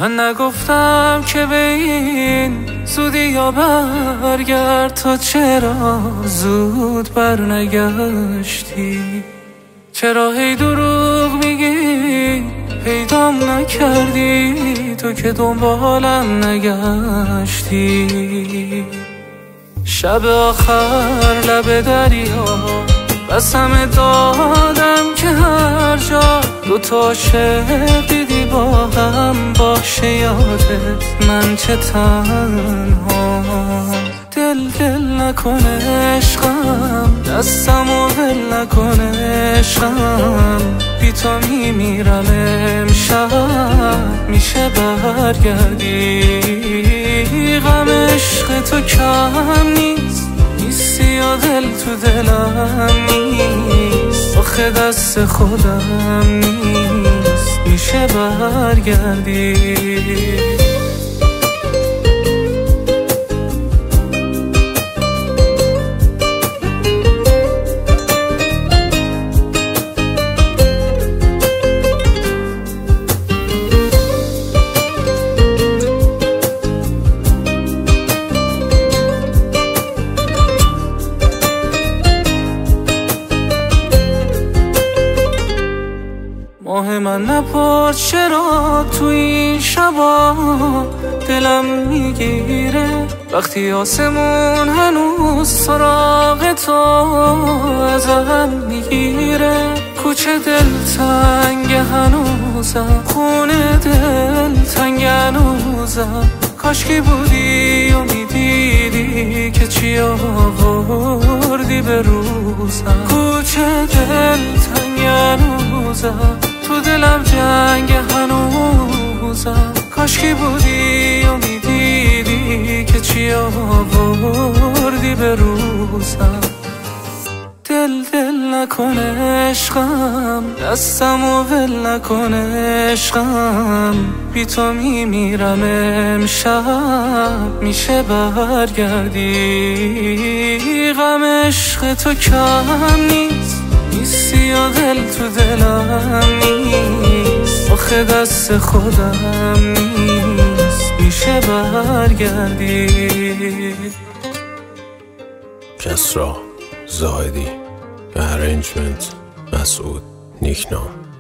من نگفتم که به این زودی یا برگرد، تا چرا زود برنگشتی؟ چرا هی دروغ میگی پیدام نکردی؟ تو که دنبالم نگشتی. شب آخر لب دریا قسم دادم که هر جا دوتا عاشق دیدی با هم باشه یادت من چه تنها. دل نکن عشقم، دستمو ول نکن عشقم، بی تو میمیرم امشب، میشه برگردی؟ غم عشق تو کم نیست، نیستی یا دل تو دلم نیست، آخه دست خودم نیست، میشه برگردی؟ ماه من نپرد چرا تو این شبا دلم میگیره، وقتی آسمون هنوز سراغ تو ازم میگیره. کوچه دل تنگ هنوزم، خونه دل تنگ هنوزم، کاشکی بودی و میدیدی که چی آوردی به روزم. کوچه دل تنگ هنوزم، تو دلم جنگ هنوزم، کاشکی بودی و میدیدی که چی آوردی به روزم. دل نکن عشقم، دستمو ول نکن عشقم، بی تو میمیرم امشب، میشه برگردی؟ غم عشق تو کم نیست، نیستی یا دل تو دلم نیست، آخه دست خودم نیست، میشه برگردی؟ کسرا زاهدی، ارنجمنت مسعود نیکنام.